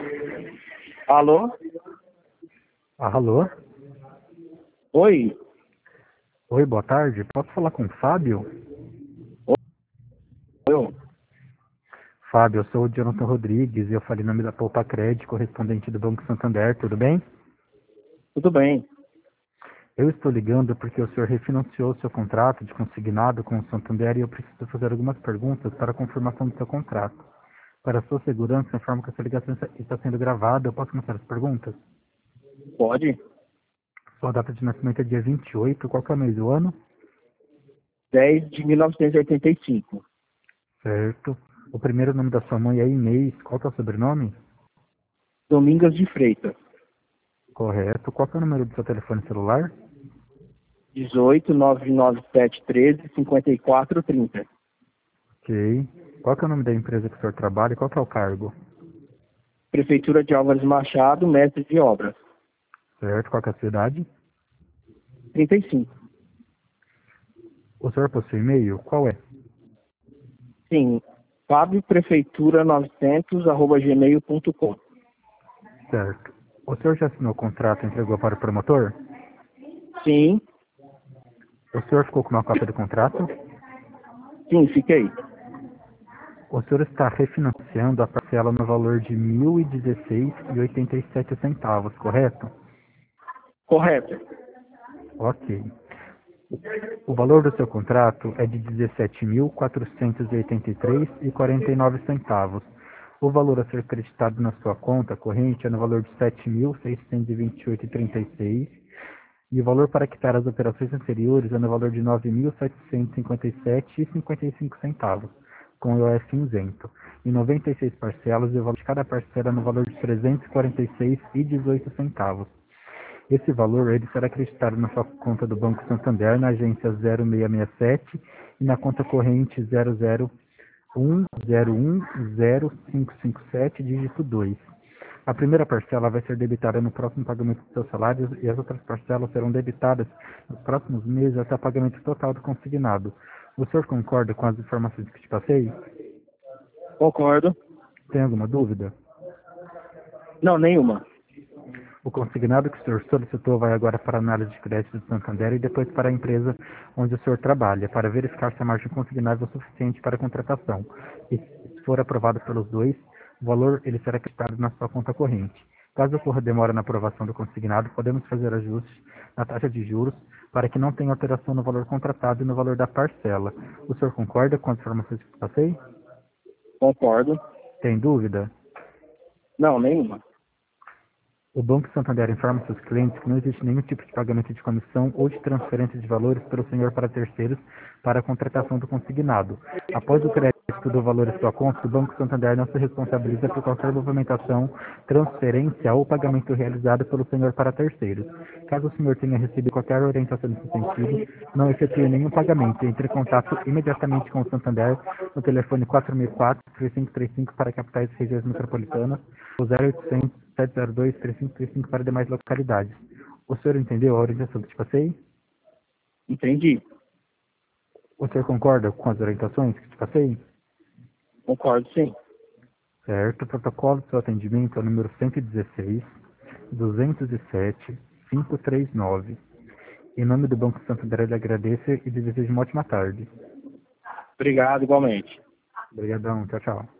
Alô? Alô? Oi? Oi, boa tarde. Posso falar com o Fábio? Eu? Fábio, eu sou o Jonathan Rodrigues e eu falei em nome da Poupa Crédito, correspondente do Banco Santander, tudo bem? Tudo bem. Eu estou ligando porque o senhor refinanciou seu contrato de consignado com o Santander e eu preciso fazer algumas perguntas para a confirmação do seu contrato. Para a sua segurança, informo que essa ligação está sendo gravada. Eu posso começar as perguntas? Pode? Sua data de nascimento é dia 28. Qual que é o mês do ano? 10 de 1985. Certo. O primeiro nome da sua mãe é Inês. Qual que é o sobrenome? Domingas de Freitas. Correto. Qual que é o número do seu telefone celular? 18 997 13 54 30. Ok. Qual que é o nome da empresa que o senhor trabalha e qual que é o cargo? Prefeitura de Álvares Machado, mestre de obras. Certo. Qual que é a sua idade? 35. O senhor possui e-mail? Qual é? Sim. fabioprefeitura900 @gmail.com. Certo. O senhor já assinou o contrato e entregou para o promotor? Sim. O senhor ficou com uma cópia do contrato? Sim, fiquei. O senhor está refinanciando a parcela no valor de R$ 1.016,87, correto? Correto. Ok. O valor do seu contrato é de R$ 17.483,49. O valor a ser creditado na sua conta corrente é no valor de R$ 7.628,36 e o valor para quitar as operações anteriores é no valor de R$ 9.757,55, com o IOF isento. Em 96 parcelas, e o valor de cada parcela é no valor de R$ 346,18. Esse valor ele será acreditado na sua conta do Banco Santander, na agência 0667 e na conta corrente 001010557, dígito 2. A primeira parcela vai ser debitada no próximo pagamento dos seus salários e as outras parcelas serão debitadas nos próximos meses até o pagamento total do consignado. O senhor concorda com as informações que te passei? Concordo. Tem alguma dúvida? Não, nenhuma. O consignado que o senhor solicitou vai agora para a análise de crédito do Santander e depois para a empresa onde o senhor trabalha, para verificar se a margem consignável é suficiente para a contratação. E se for aprovado pelos dois, o valor ele será acreditado na sua conta corrente. Caso ocorra demora na aprovação do consignado, podemos fazer ajustes na taxa de juros para que não tenha alteração no valor contratado e no valor da parcela. O senhor concorda com as informações que passei? Concordo. Tem dúvida? Não, nenhuma. O Banco Santander informa seus clientes que não existe nenhum tipo de pagamento de comissão ou de transferência de valores pelo senhor para terceiros para a contratação do consignado. Após o crédito do valor em sua conta, o Banco Santander não se responsabiliza por qualquer movimentação, transferência ou pagamento realizado pelo senhor para terceiros. Caso o senhor tenha recebido qualquer orientação nesse sentido, não efetue nenhum pagamento. Entre em contato imediatamente com o Santander no telefone 4004-3535 para capitais e regiões metropolitanas ou 0800 702-3535 para demais localidades. O senhor entendeu a orientação que te passei? Entendi. O senhor concorda com as orientações que te passei? Concordo, sim. Certo. O protocolo do seu atendimento é o número 116-207-539. Em nome do Banco Santander, ele agradece e deseja uma ótima tarde. Obrigado, igualmente. Obrigadão. Tchau, tchau.